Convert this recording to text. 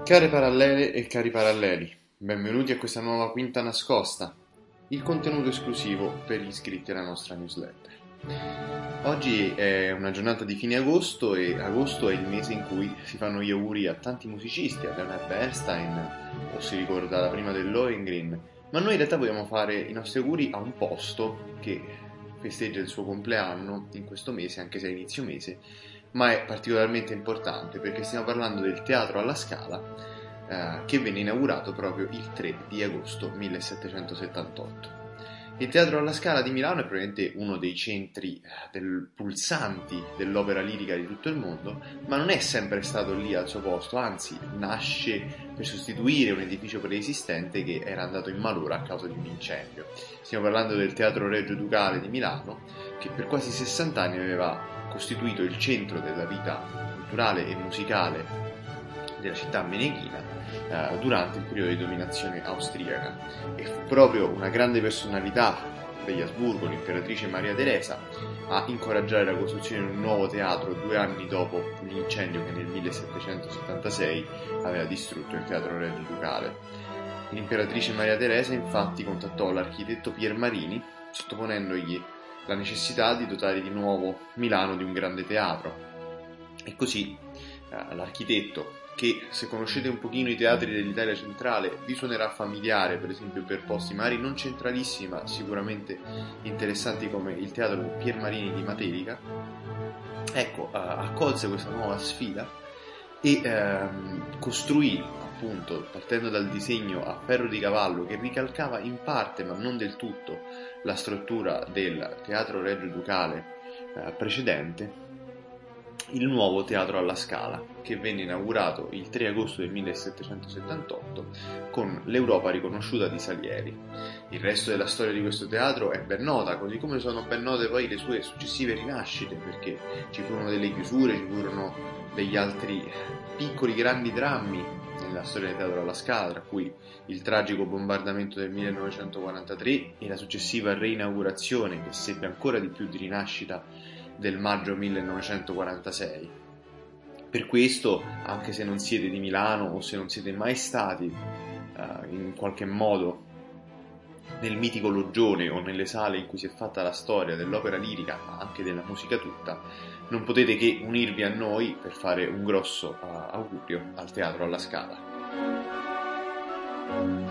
Care parallele e cari paralleli, benvenuti a questa nuova quinta nascosta, il contenuto esclusivo per gli iscritti alla nostra newsletter. Oggi è una giornata di fine agosto e agosto è il mese in cui si fanno gli auguri a tanti musicisti, a Leonard Bernstein o si ricorda la prima del Lohengrin, ma noi in realtà vogliamo fare i nostri auguri a un posto che festeggia il suo compleanno in questo mese, anche se è inizio mese, ma è particolarmente importante perché stiamo parlando del Teatro alla Scala che venne inaugurato proprio il 3 di agosto 1778. Il Teatro alla Scala di Milano è probabilmente uno dei centri pulsanti dell'opera lirica di tutto il mondo, ma non è sempre stato lì al suo posto, anzi nasce per sostituire un edificio preesistente che era andato in malora a causa di un incendio. Stiamo parlando del Teatro Regio Ducale di Milano, che per quasi 60 anni aveva costituito il centro della vita culturale e musicale della città meneghina durante il periodo di dominazione austriaca, e fu proprio una grande personalità degli Asburgo, l'imperatrice Maria Teresa, a incoraggiare la costruzione di un nuovo teatro 2 anni dopo l'incendio che nel 1776 aveva distrutto il Teatro Regio Ducale. L'imperatrice Maria Teresa infatti contattò l'architetto Pier Marini sottoponendogli la necessità di dotare di nuovo Milano di un grande teatro, e così l'architetto, che se conoscete un pochino i teatri dell'Italia centrale vi suonerà familiare, per esempio per posti magari non centralissimi ma sicuramente interessanti come il teatro Pier Marini di Matelica, ecco, accolse questa nuova sfida e costruì, appunto, partendo dal disegno a ferro di cavallo che ricalcava in parte ma non del tutto la struttura del Teatro Regio Ducale precedente, il nuovo Teatro alla Scala, che venne inaugurato il 3 agosto del 1778 con l'Europa riconosciuta di Salieri. Il resto della storia di questo teatro è ben nota, così come sono ben note poi le sue successive rinascite, perché ci furono delle chiusure, ci furono degli altri piccoli grandi drammi nella storia del Teatro alla Scala, tra cui il tragico bombardamento del 1943 e la successiva reinaugurazione, che seppe ancora di più di rinascita, del maggio 1946. Per questo, anche se non siete di Milano o se non siete mai stati in qualche modo nel mitico Loggione o nelle sale in cui si è fatta la storia dell'opera lirica, ma anche della musica tutta, non potete che unirvi a noi per fare un grosso augurio al Teatro alla Scala.